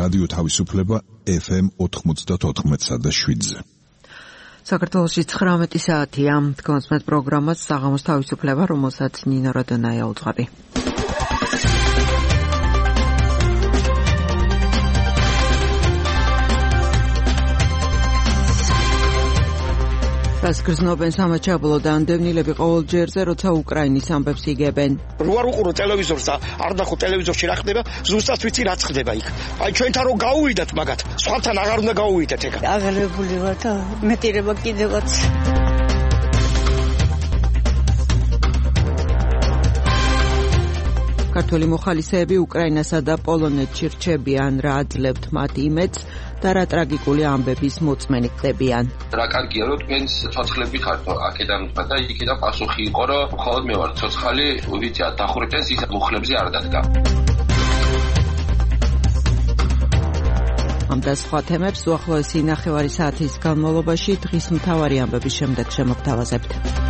რადიო თავისუფლება FM 94.7-ზე. საქართველოში 19 საათია. თქვენს პროგრამას საღამოს თავისუფლება, რომელსაც ნინო როდონაია უძღვები. გრძნობენ სამაჩაბლო და ანდევნილები ყოველ ჯერზე, როცა უკრაინის ამბებს იგებენ. რო არ უყურო ტელევიზორს და არ ნახო ტელევიზორში რა ხდება, ზუსტად ვიცი რა ხდება იქ. აი ჩვენთან რო გაუვიდათ მაგათ, სხვათან აღარ უნდა გაუვიდეთ ეგ. აღელებული ვარ და მეტირება კიდევაც. ქართველი მოხალისეები უკრაინასა და პოლონეთში რჩებიან, რა აძლევთ მათ იმედს და რა ტრაგიკული ამბების მოწმენი ხდებიან. რა კარგია რომ თქვენს ცოცხლები ხართ აქედან და იქიდან პასუხი იყო რომ მხოლოდ მე ვარ ცოცხალი, ვიცი დახურეთენს ის მუხლებზე არ დადგა. ამ და სხვა თემებს უახლოესი ნახევარი საათის განმავლობაში დღის მთავარი ამბების შემდეგ შემოგთავაზებთ.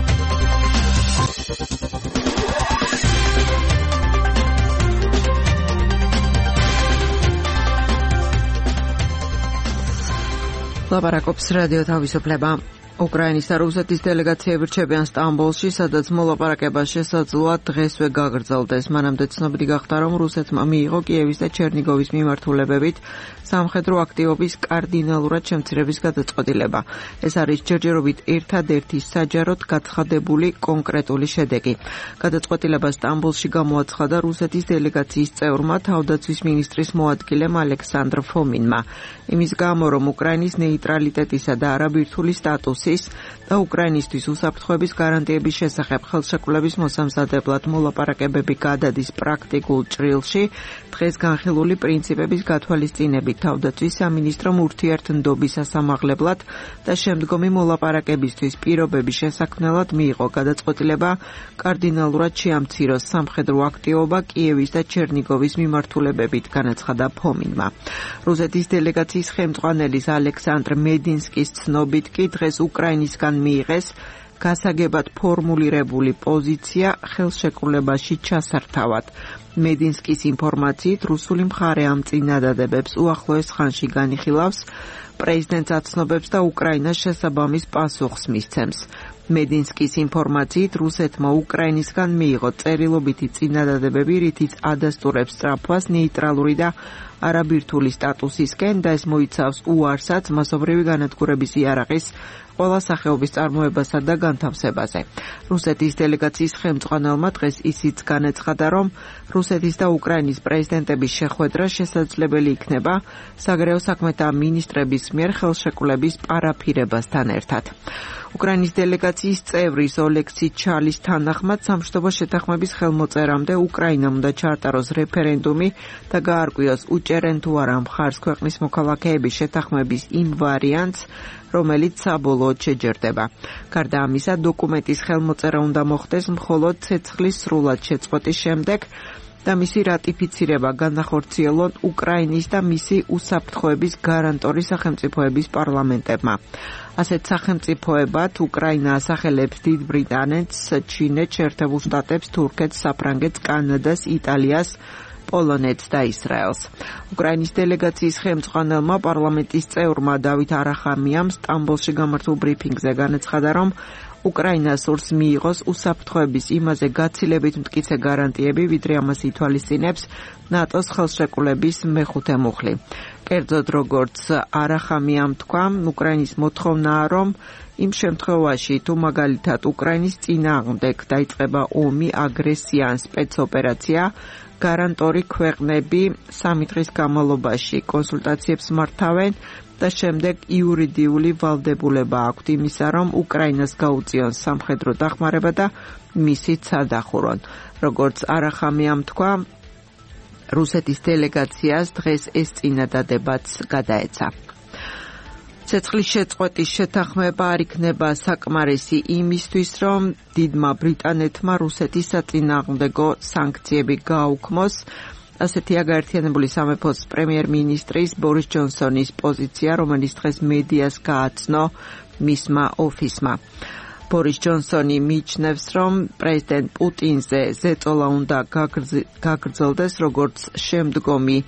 ლაპარაკობს რადიო თავისუფლება. უკრაინის და რუსეთის დელეგაციები რჩებიან სტამბოლში, სადაც მოლაპარაკება შესაძლოა დღესვე გაგრძელდეს. მანამდე ცნობილი გახდა, რომ რუსეთმა მიიღო კიევის და ჩერნიგოვის მიმართულებებით სამხედრო აქტივობის კარდინალურად შემცირების გადაწყვეტილება. ეს არის ჯერჯერობით ერთადერთი საჯაროდ გაცხადებული კონკრეტული შედეგი. გადაწყვეტილება სტამბოლში გამოაცხადა რუსეთის დელეგაციის წევრმა, თავდაცვის მინისტრის მოადგილემ ალექსანდრ ფომინმა. იმის გამო, რომ უკრაინის ნეიტრალიტეტისა და არაბირთული სტატუსის და უკრაინისთვის უსაფრთხოების გარანტიების შესახებ ხელშეკრულების მოსამზადებლად მოლაპარაკებები გადადის პრაქტიკულ ჭრილში, დღეს განხილული პრინციპების გათვალისწინებით თავდაცვის სამინისტრომ ურთიერთდობის სასამაღლებლად და შემდგომი მოლაპარაკებისთვის პირობების შესაქმნელად მიიღო გადაწყვეტილება კარდინალურად შეამციროს სამხედრო აქტივობა კიევის და ჩერნიგოვის მიმართულებებით, განაცხადა ფომინმა. რუსეთის დელეგაციის ხელმძღვანელის ალექსანდრ მედინსკის ცნობით კი დღეს უკრაინისგან მიიღეს გასაგებად ფორმულირებული პოზიცია ხელშეკრულებაში ჩასართავად. მედინსკის ინფორმაციით რუსული მხარე ამ წინადადებებს უახლოეს ხანში განიხილავს, პრეზიდენტს აცნობებს და უკრაინას შესაბამის პასუხს მისცემს. მედინსკის ინფორმაციით რუსეთმა უკრაინისგან მიიღო წერილობითი წინადადებები, რითიც ადასტურებს სწრაფვას ნეიტრალური და არაბირთული სტატუსისკენ და ეს მოიცავს უარსაც მასობრივი განადგურების იარაღის ყველა სახეობის წარმოებასა და განთავსებაზე. რუსეთის დელეგაციის ხელმძღვანელმა დღეს ისიც განაცხადა, რომ რუსეთის და უკრაინის პრეზიდენტების შეხვედრა შესაძლებელი იქნება საგარეო საქმეთა მინისტრების მიერ ხელშეკრულების პარაფირებასთან ერთად. უკრაინის დელეგაციის წევრის ოლექსი ჩალის თანახმად სამშვიდობო შეთანხმების ხელმოწერამდე უკრაინამ უნდა ჩაატაროს რეფერენდუმი და გაარკვიოს უჭერენ თუ არა მხარს ქვეყნის მოქალაქეების შეთანხმების იმ ვარიანტს, რომელიც საბოლოოდ შეჯერდება. გარდა ამისა, დოკუმენტის ხელმოწერა უნდა მოხდეს მხოლოდ ცეცხლის სრულად შეწყვეტის შემდეგ და მისი რატიფიცირება განახორციელონ უკრაინის და მისი უსაფრთხოების გარანტორი სახელმწიფოების პარლამენტებმა. ასეთ სახელმწიფოებად უკრაინა ასახელებს დიდ ბრიტანეთს, ჩინეთს, შეერთებულ შტატებს, თურქეთს, საფრანგეთს, კანადას, იტალიას, პოლონეთს და ისრაელს. უკრაინის დელეგაციის ხელმძღვანელმა პარლამენტის წევრმა დავით არახამიამ სტამბოლში გამართულ ბრიფინგზე განაცხადა, რომ უკრაინას სურს მიიღოს უსაფრთხოების იმაზე გაცილებით მტკიცე გარანტიები, ვიდრე ამას ითვალისწინებს ნატოს ხელშეკრულების მეხუთე მუხლი. კერძოდ, როგორც არახამიამ თქვა, უკრაინის მოთხოვნაა, რომ იმ შემთხვევაში, თუ მაგალითად უკრაინის წინააღმდეგ დაიწყება ომი, აგრესია ან სპეცოპერაცია, გარანტორი ქვეყნები 3 დღის განმავლობაში კონსულტაციებს მართავენ და შემდეგ იურიდიული ვალდებულება აქვთ იმისა, რომ უკრაინას გაუწიონ სამხედრო დახმარება და მისით სადახურონ. როგორც არახამიამ თქვა, რუსეთის დელეგაციას დღეს ეს წინადადებაც გადაეცა. ცეცხლის შეწყვეტის შეთანხმება არ იქნება საკმარისი იმისთვის, რომ დიდმა ბრიტანეთმა რუსეთის საწინააღმდეგო სანქციები გააუქმოს. ასეთია გაერთიანებული სამეფოს პრემიერ-მინისტრის ბორის ჯონსონის პოზიცია, რომელიც დღეს მედიას გააცნო მისმა ოფისმა. ბორის ჯონსონი მიჩნევს, რომ პრეზიდენტ პუტინზე ზეწოლა უნდა გაგრძელდეს როგორც შემდგომი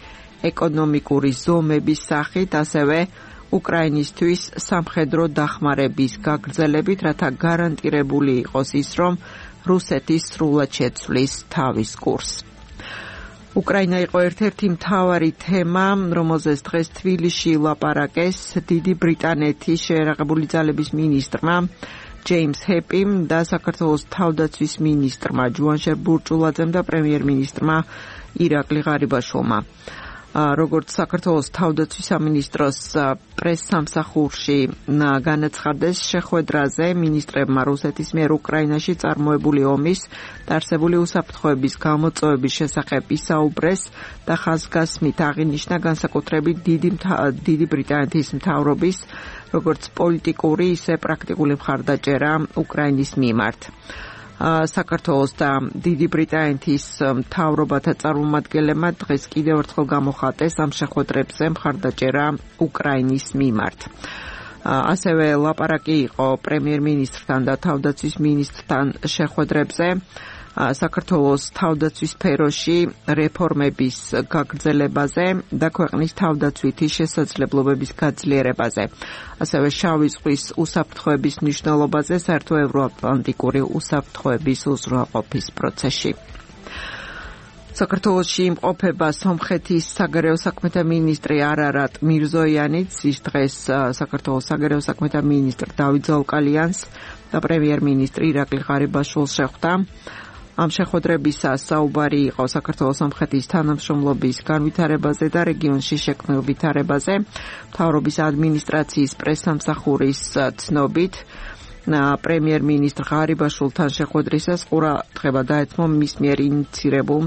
ეკონომიკური ზომების სახით, ასევე უკრაინისთვის სამხედრო დახმარების გაგრძელებით, რათა გარანტირებული იყოს ის, რომ რუსეთი სრულად შეცვლის თავის კურსს. უკრაინა იყო ერთ-ერთი მთავარი თემა, რომელზეც დღეს თბილისში ლაპარაკეს დიდი ბრიტანეთის შეერაღებული ძალების მინისტრმა ჯეიმს ჰეპიმ და საქართველოს თავდაცვის მინისტრმა ჯუანშერ ბურჭულაძემ და პრემიერ-მინისტრმა ირაკლი ღარიბაშვილმა. როგორც საქართველოს თავდაცვის სამინისტროს პრესსამსახურში განაცხადეს, შეხვედრაზე მინისტრებმა რუსეთის მიერ უკრაინაში წარმოებული ომის და არსებული უსაფრთხოების გამოწვევების შესახებ ისაუბრეს და ხაზგასმით აღინიშნა განსაკუთრებით დიდი ბრიტანეთის მთავრობის როგორც პოლიტიკური, ისე პრაქტიკული მხარდაჭერა უკრაინის მიმართ. საქართველოს და დიდი ბრიტანეთის მთავრობათა წარმომადგენლებმა დღეს კიდევ ერთხელ გამოხატეს ამ შეხვედრებზე მხარდაჭერა უკრაინის მიმართ. ასევე ლაპარაკი იყო პრემიერ-მინისტრთან და თავდაცვის მინისტრთან შეხვედრებზე საქართველოს თავდაცვის სფეროში რეფორმების გაგრძელებაზე და ქვეყნის თავდაცვითი შესაძლებლობების გაძლიერებაზე. ასევე შავი ზღვის უსაფრთხოების მნიშვნელობაზე საერთო ევროატლანტიკური უსაფრთხოების უზრუნველყოფის პროცესში. საქართველოში იმყოფება სომხეთის საგარეო საქმეთა მინისტრი არარატ მირზოიანიც, ის დღეს საქართველოს საგარეო საქმეთა მინისტრ დავით ზაუკალიანს და პრემიერ-მინისტრი ირაკლი ღარიბაშვილს შეხვდა. ამ შეხვედრებისას საუბარი იყო საქართველოს სომხეთის თანამშრომლობის განვითარებაზე და რეგიონში შექმნილ ვითარებაზე. მთავრობის ადმინისტრაციის პრესსამსახურის ცნობით, პრემიერ-მინისტრ ღარიბაშვილთან შეხვედრისას ყურადღება დაეთმო მის მიერ ინიცირებულ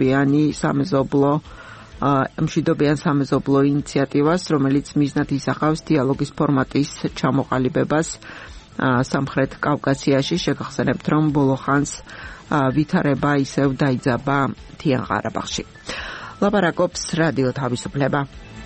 მშვიდობიან სამეზობლო ინიციატივას, რომელიც მიზნად ისახავს დიალოგის ფორმატის ჩამოყალიბებას სამხრეთ კავკასიაში. შეგახსენებთ, რომ ბოლო ხანს ვითარება ისევ დაიძაბა მთიან ყარაბაღში. ლაპარაკობს რადიო თავისუფლება.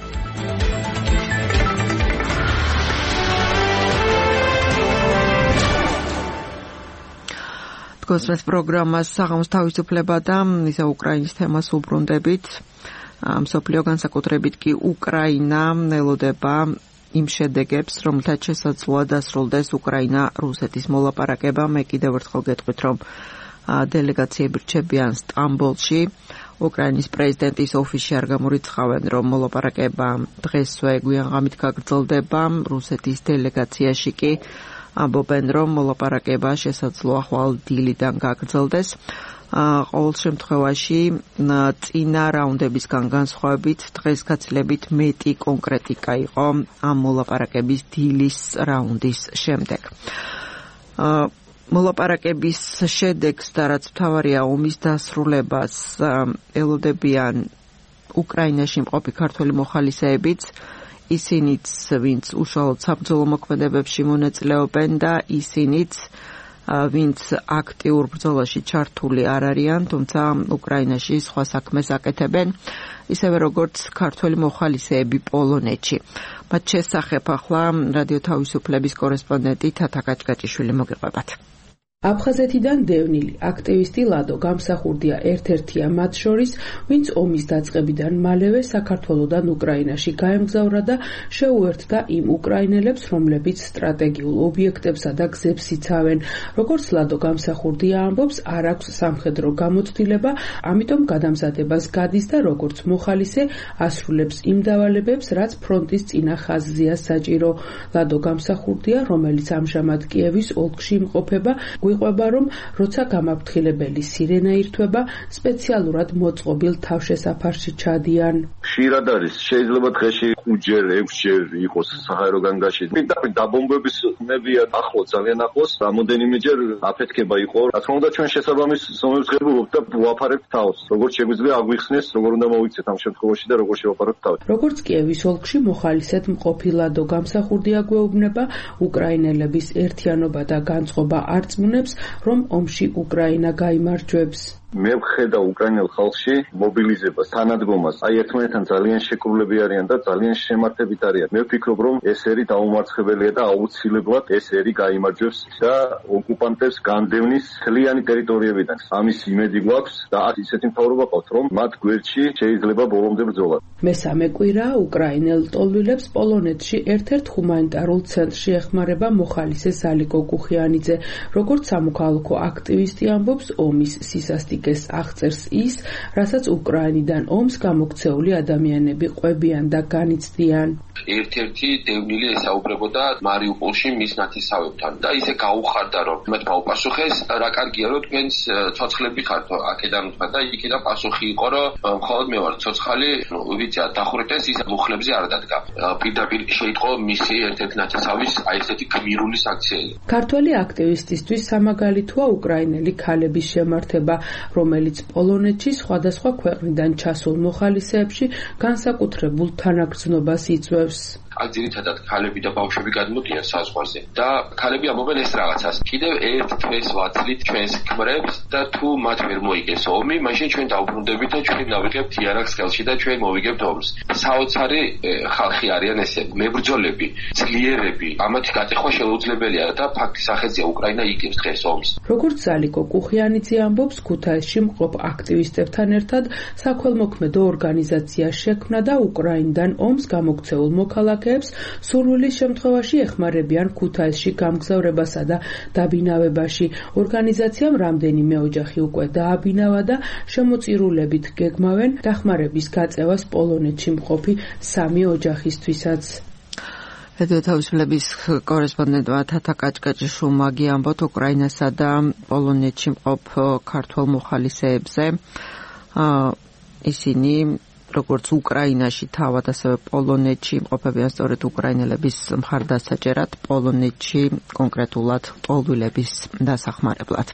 თქვენს პროგრამას საღამოს თავისუფლება და ისევ უკრაინის თემას უბრუნდებით. მსოფლიო განსაკუთრებით კი უკრაინა ელოდება იმ შედეგებს, რომელთაც შესაძლოა დასრულდეს უკრაინა-რუსეთის მოლაპარაკება. მე კიდევ ერთხელ გეტყვით, რომ დელეგაციები რჩებიან სტამბოლში. უკრაინის პრეზიდენტის ოფისში არ გამორიცხავენ, რომ მოლაპარაკება დღესვე გვიანღამით გაგრძელდება. რუსეთის დელეგაციაში კი ამბობენ, რომ მოლაპარაკება შესაძლოა ხვალ დილიდან გაგრძელდეს. ყოველ შემთხვევაში წინა რაუნდებისგან განსხვავებით დღეს გაცილებით მეტი კონკრეტიკა იყო ამ მოლაპარაკების დილის რაუნდის შემდეგ. მოლაპარაკების შედეგს და რაც მთავარია ომის დასრულებას ელოდებიან უკრაინაში მყოფი ქართველი მოხალისეებიც, ისინიც ვინც უშუალოდ საბრძოლო მოქმედებებში მონაწილეობენ და ისინიც ვინც აქტიურ ბრძოლაში ჩართული არ არიან, თუმცა უკრაინაში სხვა საქმეს აკეთებენ, ისევე როგორც ქართველი მოხალისეები პოლონეთში. მათ შესახებ ახლა რადიო თავისუფლების კორესპონდენტი თათა კაჭკაჭიშვილი მოგიყვებათ. აფხაზეთიდან დევნილი აქტივისტი ლადო გამსახურდია ერთ-ერთია მათ შორის, ვინც ომის დაწყებიდან მალევე საქართველოდან უკრაინაში გაემგზავრა და შეუერთდა იმ უკრაინელებს, რომლებიც სტრატეგიულ ობიექტებსა და გზებს იცავენ. როგორც ლადო გამსახურდია ამბობს, არ აქვს სამხედრო გამოცდილება, ამიტომ გადამზადებას გადის და როგორც მოხალისე ასრულებს იმ დავალებებს, რაც ფრონტის წინა ხაზზეა საჭირო. ლადო გამსახურდია, რომელიც ამჟამად კიევის ოლქში იმყოფება, გვიყვება, რომ როცა გამაფრთხილებელი სირენა ირთვება, სპეციალურად მოწყობილ თავშესაფარში ჩადიან. ხშირად არის, შეიძლება დღეში 5-ჯერ, 6-ჯერ იყოს საჰაერო განგაში. დაბომბების ხმებია ახლოს, ძალიან ახლოს, რამოდენიმეჯერ აფეთქება იყო. რა თქმა უნდა, ჩვენ შესაბამის ზომებს ღებულობთ და ვაფარებთ თავს. როგორც შეგვიძლია აგვიხსნეს, როგორ უნდა მოვიქცეთ ამ შემთხვევაში და როგორ შევაფაროთ თავს. როგორც კიევის ოლქში მოხალისედ მყოფი ლადო გამსახურდია გვეუბნება, უკრაინელების ერთიანობა და განწყობა არწმუნებს, რომ ომში უკრაინა გაიმარჯვებს. მე ვხედავ უკრაინელ ხალხში მობილიზებას, თანადგომას. აი ერთმანეთთან ძალიან შეკრულები არიან და ძალიან შემართებით არიან. მე ვფიქრობ, რომ ეს ერი დაუმარცხებელია და აუცილებლად ეს ერი გაიმარჯვებს და ოკუპანტებს განდევნის მთლიანი ტერიტორიებიდან. ამის იმედი გვაქვს და ისეთი მთავრობა ყავთ, რომ მათ გვერდში შეიძლება ბოლომდე ბრძოლა. მესამე კვირა უკრაინელ ტოლვილებს პოლონეთში ერთ-ერთ ჰუმანიტარულ ცენტრში ეხმარება მოხალისე ზალიკო კუხიანიძე. როგორც სამოქალაქო აქტივისტი ამბობს, ომის სისასტიკეს აღწერს ის, რასაც უკრაინიდან ომს გამოქცეული ადამიანები ყვებიან და განიცდიან. ერთ-ერთი დევნილი ესაუბრებოდა მარიუპოლში მის ნათესავებთან და ისე გაუხარდა, რომ მათ გაუპასუხეს, რა კარგია, რომ თქვენს ცოცხლები ხართ აქედან თქვა და იქიდან პასუხი იყო, რომ მხოლოდ მე ვარ ცოცხალი, ვიცი დახურეთ ის მუხლებზე არ დადგა. პირდაპირ შეიტყო მისი ერთ-ერთი ნათესავის აი ესეთი გმირული საქციელი. ქართველი აქტივისტისთვის სამაგალითოა უკრაინელი ქალების შემართება, რომელიც პოლონეთში სხვადასხვა ქვეყნიდან ჩასულ მოხალისეებში განსაკუთრებულ თანაგრძნობას იწვევს. აქ ძირითადად ქალები და ბავშვები გადმოდიან საზღვარზე და ქალები ამბობენ ეს რაღაცას. კიდევ ერთ თვეს ვაცლით ჩვენს ქმრებს და თუ მათ ვერ მოიგეს ომი, მაშინ ჩვენ დავბრუნდებით და ჩვენ დავიღებთ იარაღს ხელში და ჩვენ მოვიგებთ ომს. საოცარი ხალხი არიან ესე, მებრძოლები, ძლიერები. ამათი გატეხვა შეუძლებელია და ფაქტის ახეცია უკრაინა იგებს დღეს ომს. როგორც ზალიკო კუხიანიძე ამბობს, ქუთაისში მყოფ აქტივისტებთან ერთად საქველმოქმედო ორგანიზაცია შექმნა და უკრაინიდან ომს გამოქცეულ მოქალაქეებს სურვილის შემთხვევაში ეხმარებიან ქუთაისში გამგზავრებასა და დაბინავებაში. ორგანიზაციამ რამდენიმე ოჯახი უკვე დააბინავა და შემოწირულებით გეგმავენ დახმარების გაწევას პოლონეთში მყოფი 3 ოჯახისთვისაც. რადიო თავისუფლების კორესპონდენტმა თათა კაჭკაჭიშვილმა ამბობთ უკრაინასა და პოლონეთში მყოფ ქართველ მოხალისეებზე. ისინი როგორც უკრაინაში თავად, ასევე პოლონეთში იმყოფებიან სწორედ უკრაინელების მხარდასაჭერად, პოლონეთში კონკრეტულად ტოლვილების დასახმარებლად.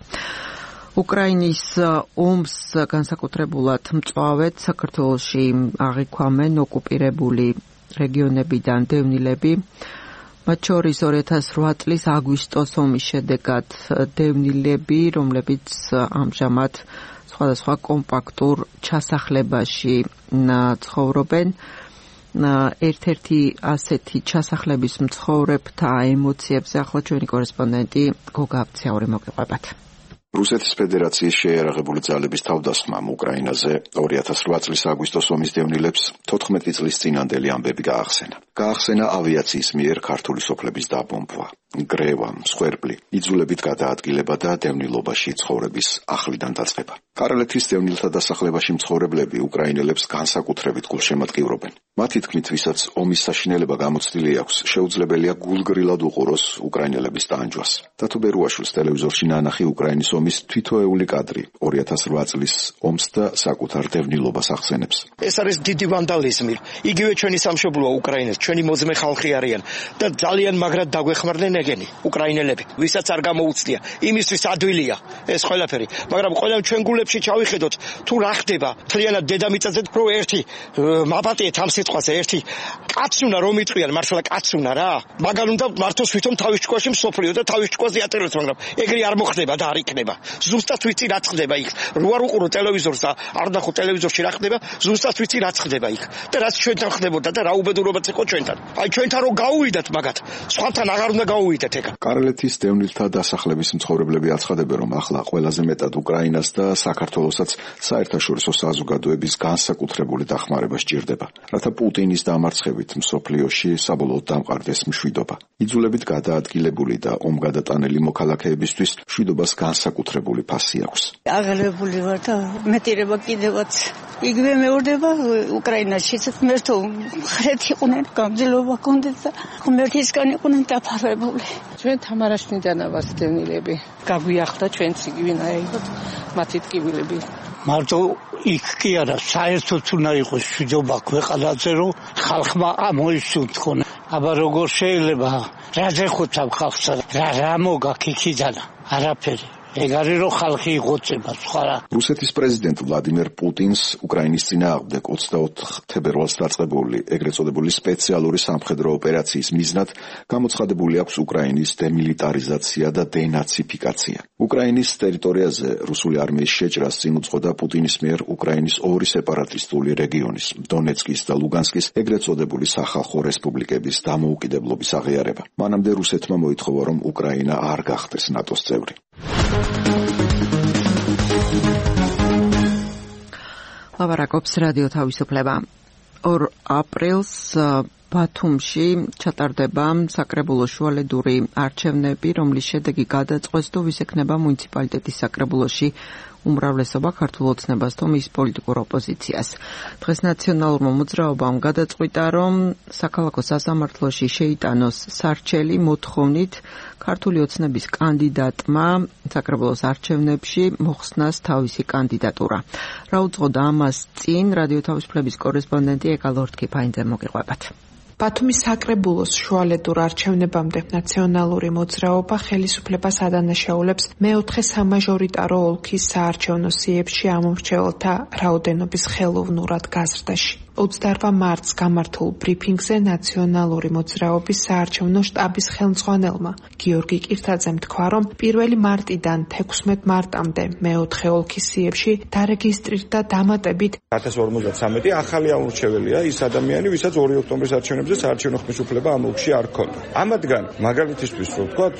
უკრაინის ომს განსაკუთრებულად მწვავედ საქართველოში აღიქვამენ ოკუპირებული რეგიონებიდან დევნილები. მათ შორის 2008 წლის აგვისტოს ომის შედეგად დევნილები, რომლებიც ამჟამად სხვადასხვა კომპაქტურ ჩასახლებაში ცხოვრობენ. ერთ-ერთი ასეთი ჩასახლების მცხოვრებთა ემოციებზე ახლა ჩვენი კორესპონდენტი გოგა აბცაური მოგიყვებათ. რუსეთის ფედერაციის შეიარაღებული ძალების თავდასხმამ უკრაინაზე 2008 წლის აგვისტოს ომის დევნილებს 14 წლის წინანდელი ამბები გაახსენა. გაახსენა ავიაციის მიერ ქართული სოფლების დაბომბვა, გრევა, მსხვერპლი, იძულებით გადაადგილება და დევნილობაში ცხოვრების ახლიდან დაწყება. კარალეთის დევნილთა დასახლებაში მცხოვრებლები უკრაინელებს განსაკუთრებით გულშემატკივრობენ. მათი თქმით, ვისაც ომის საშინელება გამოცდილი აქვს, შეუძლებელია გულგრილად უყუროს უკრაინელების ტანჯვას. დათო ბერუაშვილს ტელევიზორში ნანახი უკრაინის ომის თვითოეული კადრი 2008 წლის ომს და საკუთარ დევნილობას ახსენებს. ეს არის დიდი ვანდალიზმი. იგივე ჩვენი სამშობლოა უკრაინა, ჩვენი მოძმე ხალხი არიან და ძალიან მაგრად დაგვეხმარდნენ ეგენი უკრაინელები, ვისაც არ გამოუცდია. იმისთვის ადვილია ეს ყველაფერი, მაგრამ ყველამ ჩვენ გულებში ჩავიხედოთ თუ რა ხდება მთლიანად დედამიწაზე, რომ ერთი მაბატიეთ ამ სიტყვაზე, ერთი კაცი უნდა რომ იტყვიან, მართლა კაცი უნდა რა. მაგალ უნდა მართოს ვითომ თავის ჭკუაში მსოფლიო და თავის ჭკუაზე ატიროს, მაგრამ ეგრე არ მოხდება და არ იქნება. ზუსტად ვიცი რა ხდება იქ. რო არ უყურო ტელევიზორს და არ ნახო ტელევიზორში რა ხდება, ზუსტად ვიცი რა ხდება იქ. და რაც ჩვენთან ხდებოდა და რა უბედურობაც იყო ჩვენთან. აი ჩვენთან რო გაუვიდათ მაგათ, სხვათან აღარ უნდა გაუვიდეთ ეგ. კარალეთის დევნილთა დასახლების მცხოვრებლები აცხადებენ, რომ ახლა ყველაზე მეტად უკრაინას და საქართველოსაც საერთაშორისო საზოგადოების განსაკუთრებული დახმარება სჭირდება, რათა პუტინის დამარცხებით მსოფლიოში საბოლოოდ დამყარდეს მშვიდობა. იძულებით გადაადგილებული და ომგადატანელი მოქალაქეებისთვის მშვიდობას განსაკუთრებული ფასი აქვს. აღელვებული ვარ და მეტირება კიდევაც იგივე მეორდება უკრაინაშიც. მერთო ხრეთ იყვნენ, გამძლეობა ჰქონდათ და ღმერთისგან იყვნენ დაფარვებული. ჩვენ თამარაშნიდანა ვართ დევნილები. გაგვიახდა ჩვენც იგივენაირად მათი ტკივილები. მარტო იქ კი არა, საერთოდ უნდა იყოს მშვიდობა ქვეყანაზე, რომ ხალხმა ამოისუნთქონ. აბა როგორ შეიძლება? რა ზეხოთავ ხალხს? რა მოგაქ იქიდან? არაფერი. ეგ არის რომ ხალხი იღოწება სხვა რა. რუსეთის პრეზიდენტ ვლადიმერ პუტინს უკრაინის წინააღმდეგ 24 თებერვალს დაწყებული ეგრეთ წოდებული სპეციალური სამხედრო ოპერაციის მიზნად გამოცხადებული აქვს უკრაინის დემილიტარიზაცია და დენაციფიკაცია. უკრაინის ტერიტორიაზე რუსული არმიის შეჭრას წინ უძღოდა პუტინის მიერ უკრაინის ორი სეპარატისტული რეგიონის, დონეცკის და ლუგანსკის ეგრეთ წოდებული სახალხო რესპუბლიკების დამოუკიდებლობის აღიარება. მანამდე რუსეთმა მოითხოვა, რომ უკრაინა არ გახდეს ნატოს წევრი. ლაპარაკობს რადიო თავისუფლება. 2 აპრილს ბათუმში ჩატარდება საკრებულო შუალედური არჩევნები, რომლის შედეგი გადაწყვეტს თუ ვის ექნება მუნიციპალიტეტის საკრებულოში უმრავლესობა ქართულ ოცნებას თუ მის პოლიტიკურ ოპოზიციას. დღეს ნაციონალურმა მოძრაობამ გადაწყვიტა, რომ საქალაქო სასამართლოში შეიტანოს სარჩელი მოთხოვნით ქართული ოცნების კანდიდატმა საკრებულოს არჩევნებში მოხსნას თავისი კანდიდატურა. რა უძღოდა ამას წინ რადიო თავისუფლების კორესპონდენტი ეკალორთკი ფაინძე მოგიყვებათ. ბათუმის საკრებულოს შუალედურ არჩევნებამდე ნაციონალური მოძრაობა ხელისუფლებას ადანაშაულებს მეოთხე სამაჟორიტარო ოლქის საარჩევნო სიებში ამომრჩეველთა რაოდენობის ხელოვნურად გაზრდაში. 28 მარტს გამართულ ბრიფინგზე ნაციონალური მოძრაობის საარჩევნო შტაბის ხელმძღვანელმა გიორგი კირთაძემ თქვა, რომ 1 მარტიდან 16 მარტამდე მეოთხე ოლქის სიებში დარეგისტრირდა დამატებით 1053 ახალი ამორჩეველია ის ადამიანი, ვისაც 2 ოქტომბრის არჩევნებზე საარჩევნო ხმის უფლება ამ ოლქში არ ჰქონდა. ამათგან მაგალითისთვის რო ვთქვათ,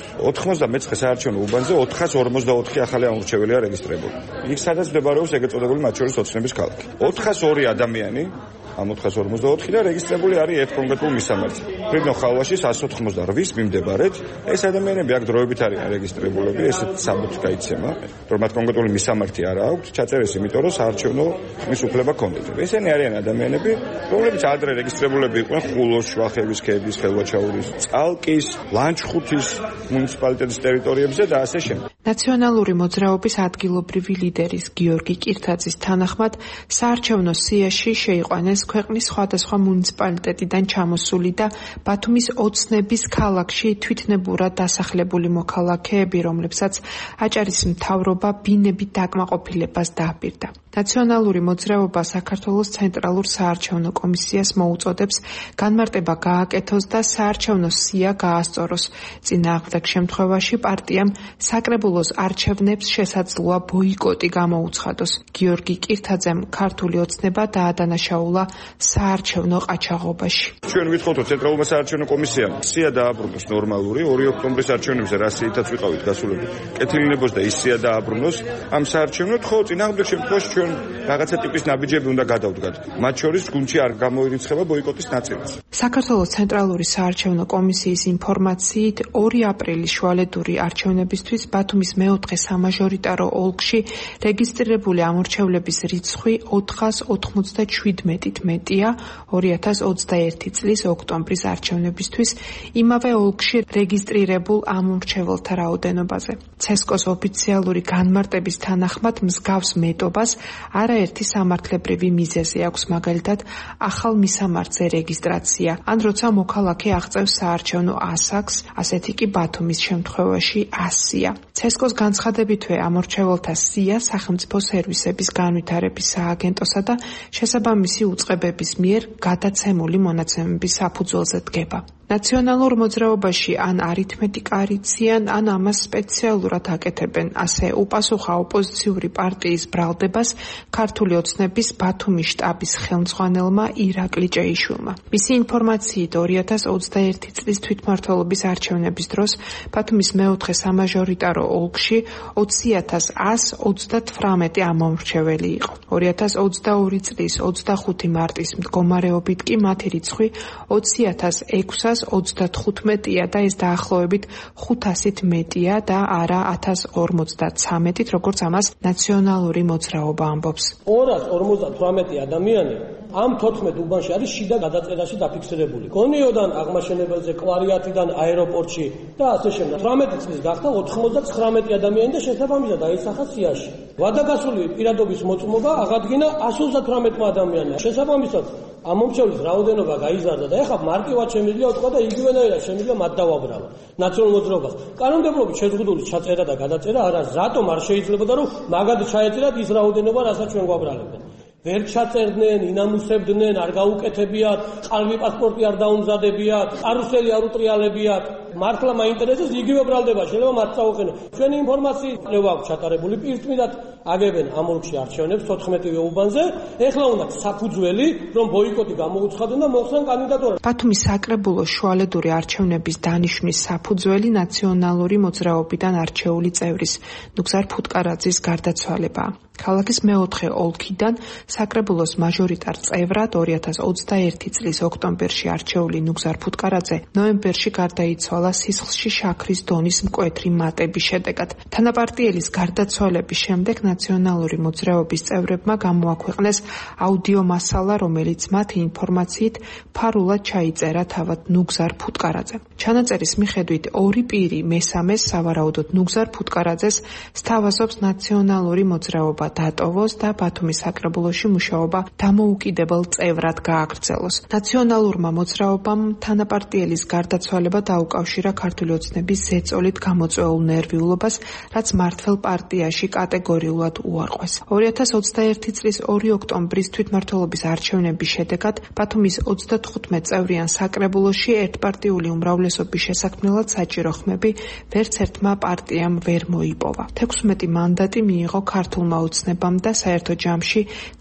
99 საარჩევნო უბანზე 454 ახალი ამორჩეველია რეგისტრირებული. იქ სადაც მდებარეობს ეგრეთ წოდებული მათ შორის ოცნების ქალაქი. 402 ადამიანი ამ 454 და რეგისტრირებული არის ერთ კონკრეტულ მისამართზე. ფრიდონ ხალვაში 198-ის მიმდებარედ ეს ადამიანები აქ დროებით არიან რეგისტრირებულები, ესეთ საბუთი გაიცემა, რომ მათ კონკრეტული მისამართი არ აქვთ, ჩაწერეს იმიტომ, რომ საარჩევნო ხმის უფლება ჰქონდათ. ესენი არიან ადამიანები, რომლებიც ადრე რეგისტრირებულები იყვნენ ხულოს, შვახევის ქედის, ხელვაჩაურის, წალკის, ლანჩხუთის მუნიციპალიტეტის ტერიტორიებზე და ასე შემდეგ. ნაციონალური მოძრაობის ადგილობრივი ლიდერის გიორგი კირთაძის თანახმად საარჩევნო სიაში შეიყვანეს ქვეყნის სხვადასხვა მუნიციპალიტეტიდან ჩამოსული და ბათუმის ოცნების ქალაქში თვითნებურად დასახლებული მოქალაქეები, რომლებსაც აჭარის მთავრობა ბინებით დაკმაყოფილებას დააპირდა. ნაციონალური მოძრაობა საქართველოს ცენტრალურ საარჩევნო კომისიას მოუწოდებს განმარტება გააკეთოს და საარჩევნო სია გაასწოროს. წინააღმდეგ შემთხვევაში პარტიამ საკრებულოს არჩევნებს შესაძლოა ბოიკოტი გამოუცხადოს. გიორგი კირთაძემ ქართული ოცნება დაადანაშაულა საარჩევნო ყაჩაღობაში. ჩვენ ვითხოვთ ცენტრალურმა საარჩევნო კომისიამ სია დააბრუნოს ნორმალური 2 ოქტომბრის არჩევნებზე რა სიითაც ვიყავით გასულები. კეთილინებოს და ის სია დააბრუნოს ამ საარჩევნოდ, ხო წინააღმდეგ შემთხვევაში ჩვენ რაღაცა ტიპის ნაბიჯები უნდა გადავდგათ. მათ შორის გუნდში არ გამოირიცხება ბოიკოტის ნაწილიც. საქართველოს ცენტრალური საარჩევნო კომისიის ინფორმაციით 2 აპრილის შუალედური არჩევნებისთვის ბათუმის მეოთხე სამაჟორიტარო ოლქში რეგისტრირებული ამორჩევლების რიცხვი 497-ით მეტია 2021 წლის ოქტომბრის არჩევნებისთვის იმავე ოლქში რეგისტრირებულ ამორჩეველთა რაოდენობაზე. ცესკოს ოფიციალური განმარტების თანახმად მსგავს მეტობას არაერთი სამართლებრივი მიზეზი აქვს, მაგალითად ახალ მისამართზე რეგისტრაცია, ან როცა მოქალაქე აღწევს საარჩევნო ასაკს, ასეთი კი ბათუმის შემთხვევაში 100-ია. ცესკოს განცხადებითვე ამორჩეველთა სია სახელმწიფო სერვისების განვითარების სააგენტოსა და შესაბამისი უწყებების მიერ გადაცემული მონაცემების საფუძველზე დგება. ნაციონალურ მოძრაობაში ან არითმეტიკა არიციან, ან ამას სპეციალურად აკეთებენ. ასე უპასუხა ოპოზიციური პარტიის ბრალდებას ქართული ოცნების ბათუმის შტაბის ხელმძღვანელმა ირაკლი ჭეიშვილმა. მისი ინფორმაციით 2021 წლის თვითმმართველობის არჩევნების დროს ბათუმის მეოთხე სამაჟორიტარო ოლქში 20138 ამომრჩეველი იყო. 2022 წლის 25 მარტის მდგომარეობით კი მათი რიცხვი 20635-ია და ეს დაახლოებით 500-ით მეტია და არა 1053-ით, როგორც ამას ნაციონალური მოძრაობა ამბობს. 258 ადამიანი ამ 14 უბანში არის შიდა გადაწერაში დაფიქსირებული. გონიოდან აღმაშენებელზე, კვარიატიდან აეროპორტში და ასე შემდეგ. 18 წლის გახდა 99 ადამიანი და შესაბამისად დაისახა სიაში. ვადაგასული პირადობის მოწმობა აღადგინა 138 ადამიანმა. შესაბამისად ამ მომხმერის რაოდენობა გაიზარდა და ეხლა მარტივად შემიძლია ვთქვა და იგივენაირად შემიძლია მათ დავაბრალო ნაციონალურ მოძრაობას. კანონმდებლობის შეზღუდული ჩაწერა და გადაწერა არ არის. რატომ არ შეიძლებოდა რომ მაგად ჩაეწერათ ის რაოდენობა, რასაც ჩვენ გვაბრალებენ? ვერ ჩაწერდნენ, ინამუსებდნენ, არ გაუკეთებიათ, ყალბი პასპორტი არ დაუმზადებიათ, კარუსელი არ უტრიალებიათ. მართლა მაინტერესებს იგივე ბრალდება, შეიძლება მათ წაუყენო. ჩვენი ინფორმაციის კვლევა აქვს ჩატარებული, პირდაპირად აგებენ ამ ოლქში არჩევნებს 14-ვე უბანზე. ეხლა უნდა საფუძველი, რომ ბოიკოტი გამოუცხადონ და მოხსნან კანდიდატურა. ბათუმის საკრებულოს შუალედური არჩევნების დანიშვნის საფუძველი ნაციონალური მოძრაობიდან არჩეული წევრის ნუგზარ ფუტკარაძის გარდაცვალებაა. ქალაქის მეოთხე ოლქიდან საკრებულოს მაჟორიტარ წევრად 2021 წლის ოქტომბერში არჩეული ნუგზარ ფუტკარაძე ნოემბერში გარდაიცვალა სისხლში შაქრის დონის მკვეთრი მატების შედეგად. თანაპარტიელის გარდაცვალების შემდეგ ნაციონალური მოძრაობის წევრებმა გამოაქვეყნეს აუდიო მასალა, რომელიც მათი ინფორმაციით ფარულად ჩაიწერა თავად ნუგზარ ფუტკარაძემ. ჩანაწერის მიხედვით ორი პირი მესამეს სავარაუდოდ ნუგზარ ფუტკარაძეს სთავაზობს ნაციონალური მოძრაობა დატოვოს და ბათუმის საკრებულოში მუშაობა დამოუკიდებელ წევრად გააგრძელოს. ნაციონალურმა მოძრაობამ თანაპარტიელის გარდაცვალება დაუკავშირა ქართული ოცნების ზეწოლით გამოწვეულ ნერვიულობას, რაც მართველ პარტიაში კატეგორიულად უარყვეს. 2021 წლის 2 ოქტომბრის თვითმმართველობის არჩევნების შედეგად ბათუმის 35 წევრიან საკრებულოში ერთპარტიული უმრავლესობის შესაქმნელად საჭირო ხმები ვერც ერთმა პარტიამ ვერ მოიპოვა. 16 მანდატი მიიღო ქართულმა ოცნებამ და საერთო ჯამში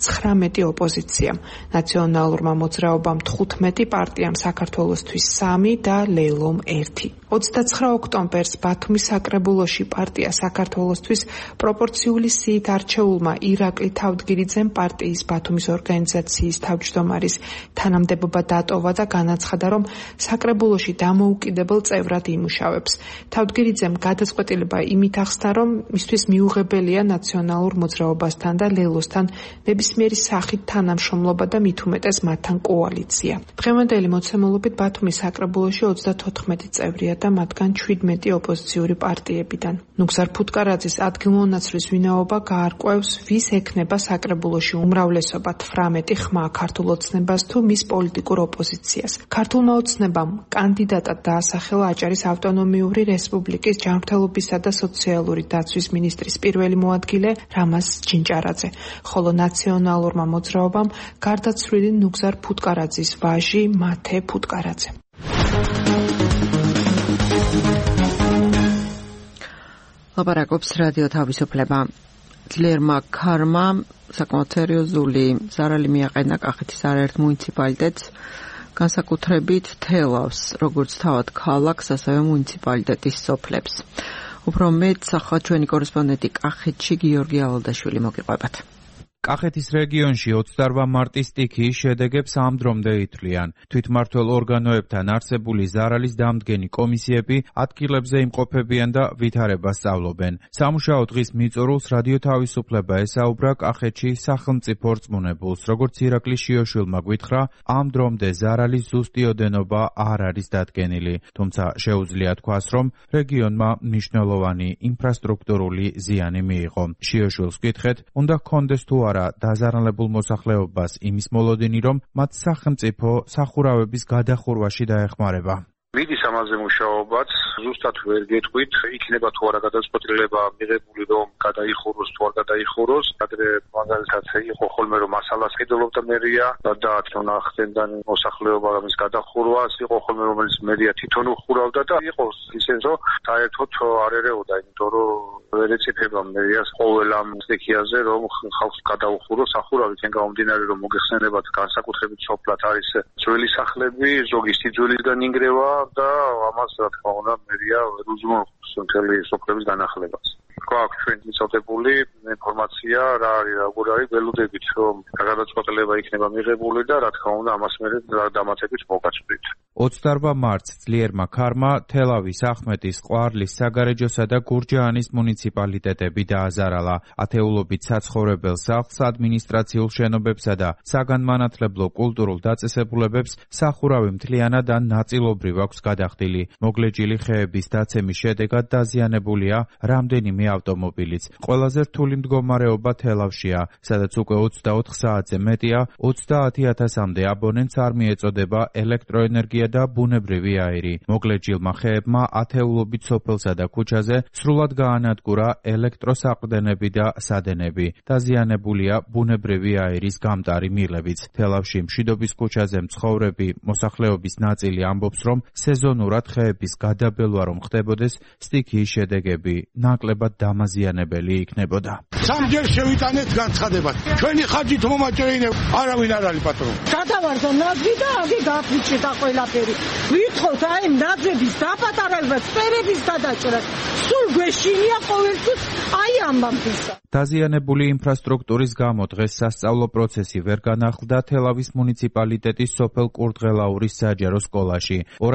19 ოპოზიციამ. ნაციონალურმა მოძრაობამ 15, პარტიამ საქართველოსთვის 3 და ლეილომ 1. 29 ოქტომბერს ბათუმის საკრებულოში პარტია საქართველოსთვის პროპორციული სიით არჩეულმა ირაკლი თავდგირიძემ პარტიის ბათუმის ორგანიზაციის თავმჯდომარის თანამდებობა დატოვა და განაცხადა, რომ საკრებულოში დამოუკიდებელ წევრად იმუშავებს. თავდგირიძემ გადაწყვეტილება იმით ახსნა, რომ მისთვის მიუღებელია ნაციონალურ მოძრაობასთან და ლელოსთან ნებისმიერი სახით თანამშრომლობა და მით უმეტეს მათთან კოალიცია. დღევანდელი მოცემულობით ბათუმის საკრებულოში 34 წევრია და მათგან 17 ოპოზიციური პარტიებიდან. ნუგზარ ფუტკარაძის ადგილმონაცვლის ვინაობა გაარკვევს, ვის ექნება საკრებულოში უმრავლესობა 18 ხმა ქართულ ოცნებას თუ მის პოლიტიკურ ოპოზიციას. ქართულმა ოცნებამ კანდიდატად დაასახელა აჭარის ავტონომიური რესპუბლიკის ჯანმრთელობისა და სოციალური დაცვის მინისტრის პირველი მოადგილე რამაზ ჯინჭარაძე, ხოლო ნაციონალურმა მოძრაობამ გარდაცვლილი ნუგზარ ფუტკარაძის ვაჟი მათე ფუტკარაძე. ლაპარაკობს რადიო თავისუფლება. ძლიერმა ქარმა საკმაოდ სერიოზული ზარალი მიაყენა კახეთის არაერთ მუნიციპალიტეტს, განსაკუთრებით თელავს, როგორც თავად ქალაქს, ასევე მუნიციპალიტეტის სოფლებს. უფრო მეტს ახლა ჩვენი კორესპონდენტი კახეთში გიორგი ავალდაშვილი მოგიყვებათ. კახეთის რეგიონში 28 მარტის სტიქიის შედეგებს ამ დრომდე ითვლიან. თვითმმართველ ორგანოებთან არსებული ზარალის დამდგენი კომისიები ადგილებზე იმყოფებიან და ვითარებას სწავლობენ. სამუშაო დღის მიწურულს რადიო თავისუფლება ესაუბრა კახეთში სახელმწიფო რწმუნებულს. როგორც ირაკლი შიოშვილმა გვითხრა, ამ დრომდე ზარალის ზუსტი ოდენობა არ არის დადგენილი. თუმცა შეუძლია თქვას, რომ რეგიონმა მნიშვნელოვანი ინფრასტრუქტურული ზიანი მიიღო. შიოშვილს გითხრეთ, უნდა ჰქონდეს თუ არა დაზარალებულ მოსახლეობას იმის მოლოდინი, რომ მათ სახელმწიფო სახურავების გადახურვაში დაეხმარება. მიდის ამაზე მუშაობაც, ზუსტად ვერ გეტყვით, იქნება თუ არა გადაწყვეტილება მიღებული, რომ გადაიხუროს თუ არ გადაიხუროს. ადრე მაგალითად იყო ხოლმე, რომ მასალას ყიდულობდა მერია და თვითონ ახდენდა მოსახლეობა ამის გადახურვას, იყო ხოლმე, რომელიც მერია თვითონ უხურავდა და იყო ისე, რომ საერთოდ არ ერეოდა, იმიტომ რომ ვერ ეწიფება მერიას ყოველ ამ სტიქიაზე, რომ ხალხს გადაუხუროს სახურავი. თან გამომდინარე, რომ მოგეხსენებათ განსაკუთრებით სოფლად არის ძველი სახლები, ზოგი სიძველისგან ინგრევა და ამას რა თქმა უნდა მერია უზრუნველყოფს მთელი სოფლების განახლებას. გვაქვს ჩვენ მიწოდებული ინფორმაცია რა არის როგორ არის, ველოდებით რომ გადაწყვეტილება იქნება მიღებული და რა თქმა უნდა ამას მე დამატებით მოგაწვდით. 28 მარტს ძლიერმა ქარმა თელავის, ახმეტის, ყვარლის, საგარეჯოსა და გურჯაანის მუნიციპალიტეტები დააზარალა. ათეულობით საცხოვრებელ სახლს, ადმინისტრაციულ შენობებსა და საგანმანათლებლო კულტურულ დაწესებულებებს სახურავი მთლიანად ან ნაწილობრივ აქვს გადახდილი. მოგლეჯილი ხეების დაცემის შედეგად დაზიანებულია რამდენიმე ავტომობილიც. ყველაზე რთული მდგომარეობა თელავშია, სადაც უკვე 24 საათზე მეტია 30,000-მდე აბონენტს არ მიეწოდება ელექტროენერგია და ბუნებრივი აირი. მოგლეჯილმა ხეებმა ათეულობით სოფელსა და ქუჩაზე სრულად გაანადგურა ელექტროსაყრდენები და სადენები. დაზიანებულია ბუნებრივი აირის გამტარი მილებიც. თელავში მშვიდობის ქუჩაზე მცხოვრები მოსახლეობის ნაწილი ამბობს, რომ სეზონურად ხეების გადაბელვა რომ ხდებოდეს, სტიქიის შედეგები ნაკლებად დამაზიანებელი იქნებოდა. სამჯერ შევიტანეთ განცხადებად. ჩვენი ხარჯით მომაჭრეინე არავინ არ არის პატრონი. გადავარდა ნაძვი და აგი გაფიჭდა ყველაფერი. ვითხოვთ აი ნაძების დაპატარება, სფერების გადაჭრა. სულ გვეშინია ყოველთვის აი ამბამისა. დაზიანებული ინფრასტრუქტურის გამო დღეს სასწავლო პროცესი ვერ განახლდა თელავის მუნიციპალიტეტის სოფელ კურდღელაურის საჯარო სკოლაში.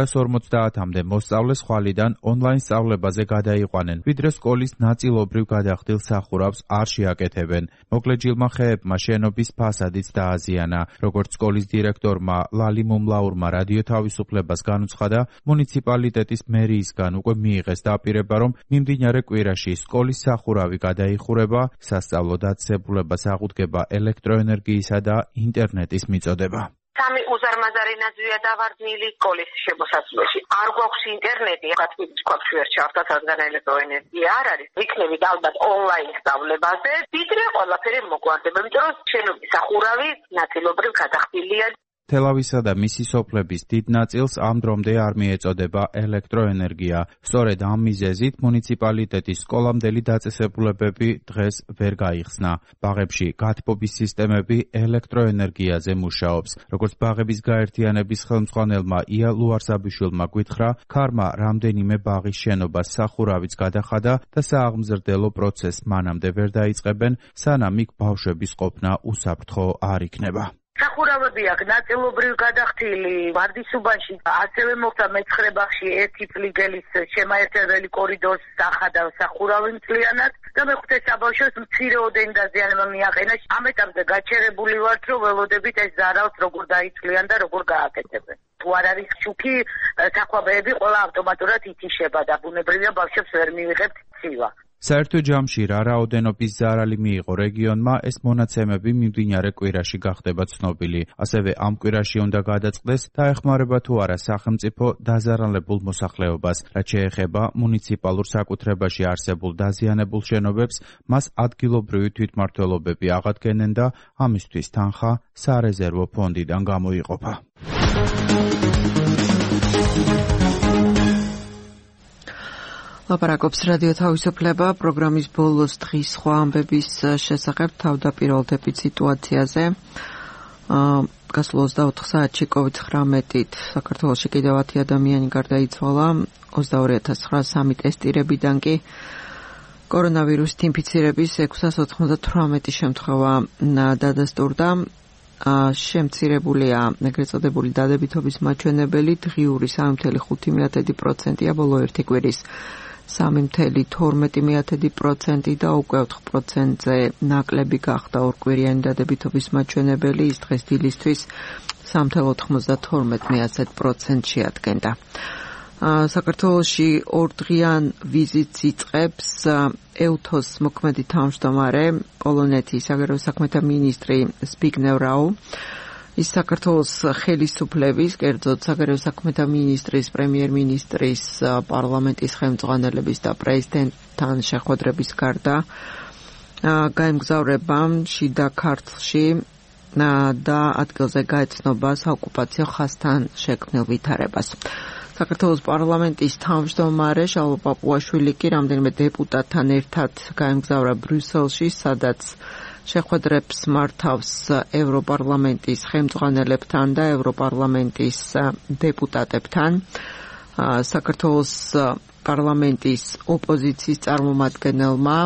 250-მდე მოსწავლე ხვალიდან ონლაინ სწავლებაზე გადაიყვანენ, ვიდრე სკოლის ნაწილობრივ გადახდილ სახურავს არ შეაკეთებენ. მოგლეჯილმა ხეებმა შენობის ფასადიც დააზიანა. როგორც სკოლის დირექტორმა ლალი მუმლაურმა რადიო თავისუფლებას განუცხადა, მუნიციპალიტეტის მერიისგან უკვე მიიღეს დაპირება, რომ მიმდინარე კვირაში სკოლის სახურავი გადაიხურება, სასწავლო დაწესებულებას აღუდგება ელექტროენერგიისა და ინტერნეტის მიწოდება. სამი უზარმაზარი ნაძვია დავარდნილი სკოლის შემოსასვლელში. არ გვაქვს ინტერნეტი, გათვლით გვაქვს ვერ ჩავთვალთ, რადგან ელექტროენერგია არ არის. ვიქნებით ალბათ ონლაინ სწავლებაზე, ვიდრე ყველაფერი მოგვარდება, იმიტომ რომ შენობის სახურავი ნაწილობრივ გადახდილია. თელავისა და მისი სოფლების დიდ ნაწილს ამ დრომდე არ მიეწოდება ელექტროენერგია. სწორედ ამ მიზეზით მუნიციპალიტეტის სკოლამდელი დაწესებულებები დღეს ვერ გაიხსნა. ბაღებში გათბობის სისტემები ელექტროენერგიაზე მუშაობს. როგორც ბაღების გაერთიანების ხელმძღვანელმა ია ლუარსაბიშვილმა გვითხრა, ქარმა რამდენიმე ბაღის შენობას სახურავიც გადახადა და სააღმზრდელო პროცესს მანამდე ვერ დაიწყებენ, სანამ იქ ბავშვების ყოფნა უსაფრთხო არ იქნება. სახურავები აქ ნაწილობრივ გადახდილი ვარდისუბანში, ასევე მოხდა მეცხრე ბაღში ერთი ფლიგელის შემაერთებელი კორიდორის სახადა სახურავი მთლიანად და მეხუთე საბავშვოს მცირე ოდენი დაზიანება მიაყენა. ამ ეტაპზე გაჩერებული ვართ, რომ ველოდებით ეს ზარალს როგორ დაიცვლიან და როგორ გააკეთებენ. თუ არ არის შუქი, საქვაბეები ყველა ავტომატურად ითიშება და ბუნებრივია ბავშვებს ვერ მივიღებთ ცივა. საერთო ჯამში რა რაოდენობის ზარალი მიიღო რეგიონმა, ეს მონაცემები მიმდინარე კვირაში გახდება ცნობილი. ასევე ამ კვირაში უნდა გადაწყდეს დაეხმარება თუ არა სახელმწიფო დაზარალებულ მოსახლეობას. რაც შეეხება მუნიციპალურ საკუთრებაში არსებულ დაზიანებულ შენობებს, მას ადგილობრივი თვითმმართველობები აღადგენენ და ამისთვის თანხა სარეზერვო ფონდიდან გამოიყოფა. ლაპარაკობს რადიო თავისუფლება პროგრამის ბოლოს დღის სხვა ამბების შესახებ თავდაპირველდებით სიტუაციაზე. გასულ 24 საათში COVID-19-ით საქართველოში კიდევ 10 ადამიანი გარდაიცვალა, 22,903 ტესტირებიდან კი კორონავირუსით ინფიცირების 698 შემთხვევა დადასტურდა. შემცირებულია ეგრეთ წოდებული დადებითობის მაჩვენებელი, დღიური 3.5%-ია ბოლო ერთი კვირის 3.12% და უკვე 4%-ზე ნაკლები გახდა ორკვირიანი დადებითობის მაჩვენებელი, ის დღეს დილისთვის 3.92% შეადგენდა. საქართველოში ორდღიან ვიზიტს იწყებს EUTHOS მოქმედი თავმჯდომარე, პოლონეთის საგარეო საქმეთა მინისტრი ზბიგნევ რაუ. ის საქართველოს ხელისუფლების, კერძოდ საგარეო საქმეთა მინისტრის, პრემიერ-მინისტრის, პარლამენტის ხელმძღვანელების და პრეზიდენტთან შეხვედრების გარდა გაემგზავრება შიდა ქართლში და ადგილზე გაეცნობა საოკუპაციო ხაზთან შექმნილ ვითარებას. საქართველოს პარლამენტის თავმჯდომარე შალვა პაპუაშვილი კი რამდენიმე დეპუტატთან ერთად გაემგზავრა ბრიუსელში, სადაც შეხვედრებს მართავს ევროპარლამენტის ხელმძღვანელებთან და ევროპარლამენტის დეპუტატებთან. საქართველოს პარლამენტის ოპოზიციის წარმომადგენელმა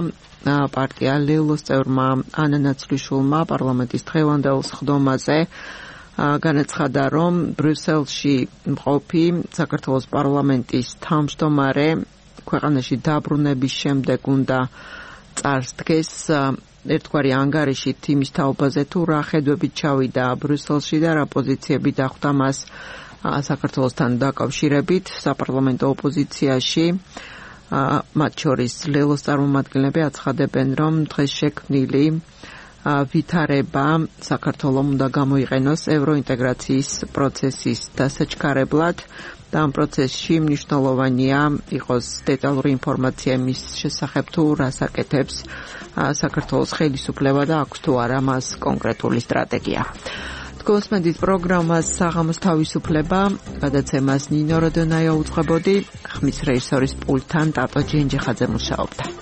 პარტია ლეილოს წევრმა ანა ნაცვლიშვილმა პარლამენტის დღევანდელ სხდომაზე განაცხადა, რომ ბრიუსელში მყოფი საქართველოს პარლამენტის თავმჯდომარე ქვეყანაში დაბრუნების შემდეგ უნდა წარსდგეს ერთგვარი ანგარიშით იმის თაობაზე, თუ რა ხედვებით ჩავიდა ბრიუსელში და რა პოზიციები დახვდა მას საქართველოსთან დაკავშირებით საპარლამენტო ოპოზიციაში. მათ შორის ლელოს წარმომადგენლები აცხადებენ, რომ დღეს შექმნილი ვითარება საქართველოს უნდა გამოიყენოს ევროინტეგრაციის პროცესის დასაჩქარებლად და ამ პროცესში მნიშვნელოვანია იყოს დეტალური ინფორმაცია იმის შესახებ, თუ რას აკეთებს საქართველოს ხელისუფლება და აქვს თუ არა მას კონკრეტული სტრატეგია. გოსმენდით პროგრამას საღამოს თავისუფლება, გადაცემას ნინო როდონაია უძღვებოდი, ხმის რეჟისორის პულტთან ტატო ჯენჯიხაძე მუშაობდა.